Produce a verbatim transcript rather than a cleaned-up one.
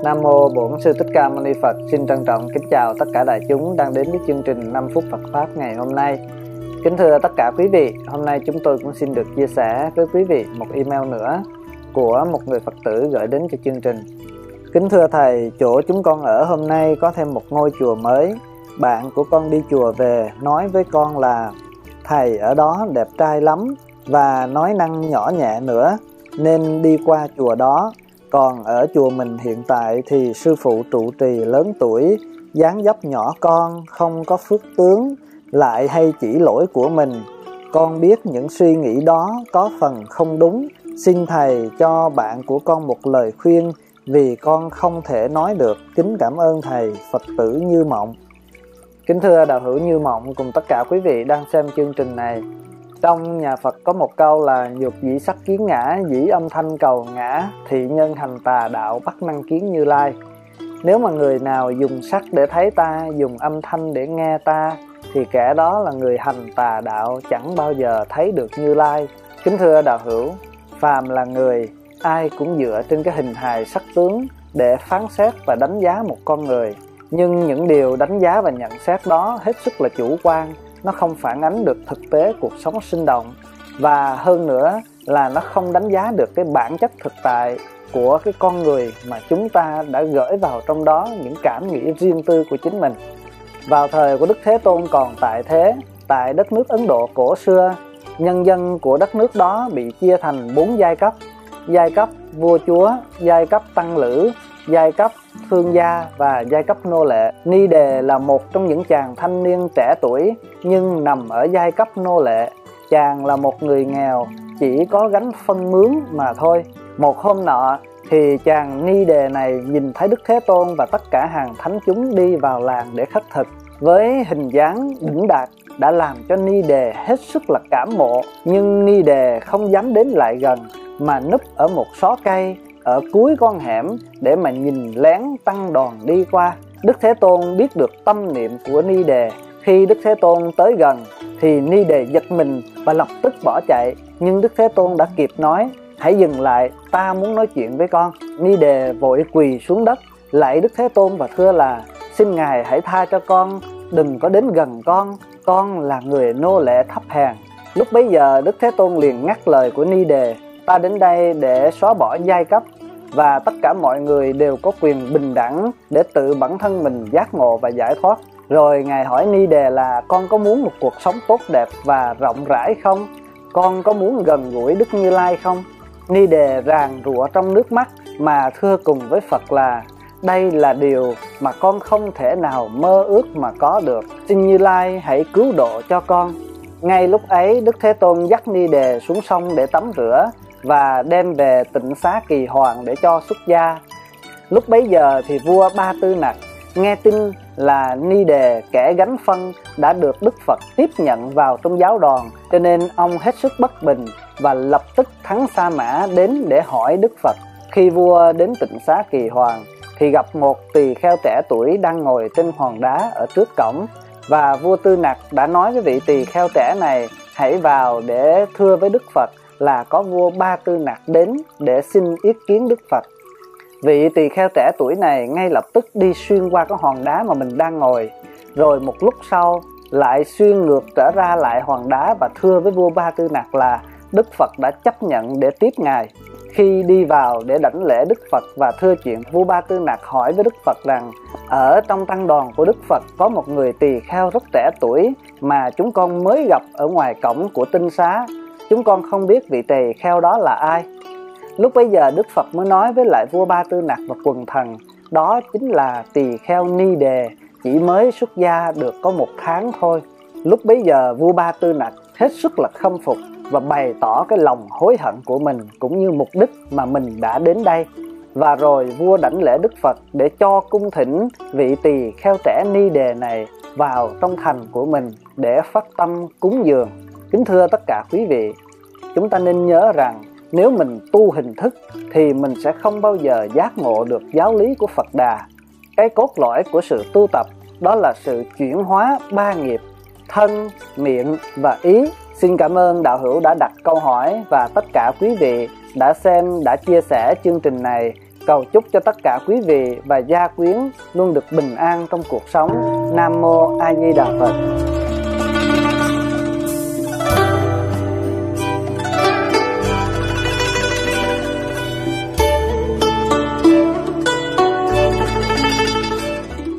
Nam Mô Bổn Sư Thích Ca Mâu Ni Phật. Xin trân trọng kính chào tất cả đại chúng đang đến với chương trình năm phút Phật Pháp ngày hôm nay. Kính thưa tất cả quý vị, hôm nay chúng tôi cũng xin được chia sẻ với quý vị một email nữa của một người Phật tử gửi đến cho chương trình. Kính thưa Thầy, chỗ chúng con ở hôm nay có thêm một ngôi chùa mới. Bạn của con đi chùa về nói với con là Thầy ở đó đẹp trai lắm và nói năng nhỏ nhẹ nữa, nên đi qua chùa đó. Còn ở chùa mình hiện tại thì sư phụ trụ trì lớn tuổi, dáng dấp nhỏ con, không có phước tướng, lại hay chỉ lỗi của mình. Con biết những suy nghĩ đó có phần không đúng. Xin Thầy cho bạn của con một lời khuyên, vì con không thể nói được. Kính cảm ơn Thầy. Phật tử Như Mộng. Kính thưa đạo hữu Như Mộng cùng tất cả quý vị đang xem chương trình này. Trong nhà Phật có một câu là nhược dĩ sắc kiến ngã, dĩ âm thanh cầu ngã, thị nhân hành tà đạo bắt năng kiến Như Lai. Nếu mà người nào dùng sắc để thấy ta, dùng âm thanh để nghe ta, thì kẻ đó là người hành tà đạo, chẳng bao giờ thấy được Như Lai. Kính thưa đạo hữu, phàm là người, ai cũng dựa trên cái hình hài sắc tướng để phán xét và đánh giá một con người. Nhưng những điều đánh giá và nhận xét đó hết sức là chủ quan. Nó không phản ánh được thực tế cuộc sống sinh động. Và hơn nữa là nó không đánh giá được cái bản chất thực tại của cái con người mà chúng ta đã gửi vào trong đó những cảm nghĩ riêng tư của chính mình. Vào thời của Đức Thế Tôn còn tại thế, tại đất nước Ấn Độ cổ xưa, nhân dân của đất nước đó bị chia thành bốn giai cấp. Giai cấp vua chúa, giai cấp tăng lữ, giai cấp thương gia và giai cấp nô lệ. Ni Đề là một trong những chàng thanh niên trẻ tuổi nhưng nằm ở giai cấp nô lệ. Chàng là một người nghèo, chỉ có gánh phân mướn mà thôi. Một hôm nọ thì chàng Ni Đề này nhìn thấy Đức Thế Tôn và tất cả hàng thánh chúng đi vào làng để khất thực. Với hình dáng đỉnh đạt đã làm cho Ni Đề hết sức là cảm mộ. Nhưng Ni Đề không dám đến lại gần, mà núp ở một xó cây ở cuối con hẻm để mà nhìn lén tăng đoàn đi qua. Đức Thế Tôn biết được tâm niệm của Ni Đề. Khi Đức Thế Tôn tới gần thì Ni Đề giật mình và lập tức bỏ chạy. Nhưng Đức Thế Tôn đã kịp nói: hãy dừng lại, ta muốn nói chuyện với con. Ni Đề vội quỳ xuống đất lạy Đức Thế Tôn và thưa là: xin Ngài hãy tha cho con, đừng có đến gần con, con là người nô lệ thấp hèn. Lúc bấy giờ Đức Thế Tôn liền ngắt lời của Ni Đề: ta đến đây để xóa bỏ giai cấp, và tất cả mọi người đều có quyền bình đẳng để tự bản thân mình giác ngộ và giải thoát. Rồi Ngài hỏi Ni Đề là: con có muốn một cuộc sống tốt đẹp và rộng rãi không? Con có muốn gần gũi Đức Như Lai không? Ni Đề ràn rụa trong nước mắt mà thưa cùng với Phật là: đây là điều mà con không thể nào mơ ước mà có được. Xin Như Lai hãy cứu độ cho con. Ngay lúc ấy Đức Thế Tôn dắt Ni Đề xuống sông để tắm rửa và đem về tịnh xá Kỳ Hoàng để cho xuất gia. Lúc bấy giờ thì vua Ba Tư Nặc nghe tin là Ni Đề kẻ gánh phân đã được Đức Phật tiếp nhận vào trong giáo đoàn, cho nên ông hết sức bất bình và lập tức thắng Sa Mã đến để hỏi Đức Phật. Khi vua đến tịnh xá Kỳ Hoàng thì gặp một tỳ kheo trẻ tuổi đang ngồi trên hòn đá ở trước cổng, và vua Tư Nặc đã nói với vị tỳ kheo trẻ này hãy vào để thưa với Đức Phật là có vua Ba Tư Nặc đến để xin ý kiến Đức Phật. Vị tỳ kheo trẻ tuổi này ngay lập tức đi xuyên qua cái hòn đá mà mình đang ngồi, rồi một lúc sau lại xuyên ngược trở ra lại hòn đá và thưa với vua Ba Tư Nặc là Đức Phật đã chấp nhận để tiếp ngài. Khi đi vào để đảnh lễ Đức Phật và thưa chuyện, vua Ba Tư Nặc hỏi với Đức Phật rằng: ở trong tăng đoàn của Đức Phật có một người tỳ kheo rất trẻ tuổi mà chúng con mới gặp ở ngoài cổng của tinh xá. Chúng con không biết vị tỳ kheo đó là ai. Lúc bấy giờ Đức Phật mới nói với lại vua Ba Tư Nặc và quần thần: đó chính là tỳ kheo Ni Đề, chỉ mới xuất gia được có một tháng thôi. Lúc bấy giờ vua Ba Tư Nặc hết sức là khâm phục và bày tỏ cái lòng hối hận của mình cũng như mục đích mà mình đã đến đây. Và rồi vua đảnh lễ Đức Phật để cho cung thỉnh vị tỳ kheo trẻ Ni Đề này vào trong thành của mình để phát tâm cúng dường. Kính thưa tất cả quý vị, chúng ta nên nhớ rằng nếu mình tu hình thức thì mình sẽ không bao giờ giác ngộ được giáo lý của Phật Đà. Cái cốt lõi của sự tu tập đó là sự chuyển hóa ba nghiệp: thân, miệng và ý. Xin cảm ơn đạo hữu đã đặt câu hỏi và tất cả quý vị đã xem, đã chia sẻ chương trình này cầu chúc cho tất cả quý vị và gia quyến luôn được bình an trong cuộc sống. Nam Mô A Di Đà Phật.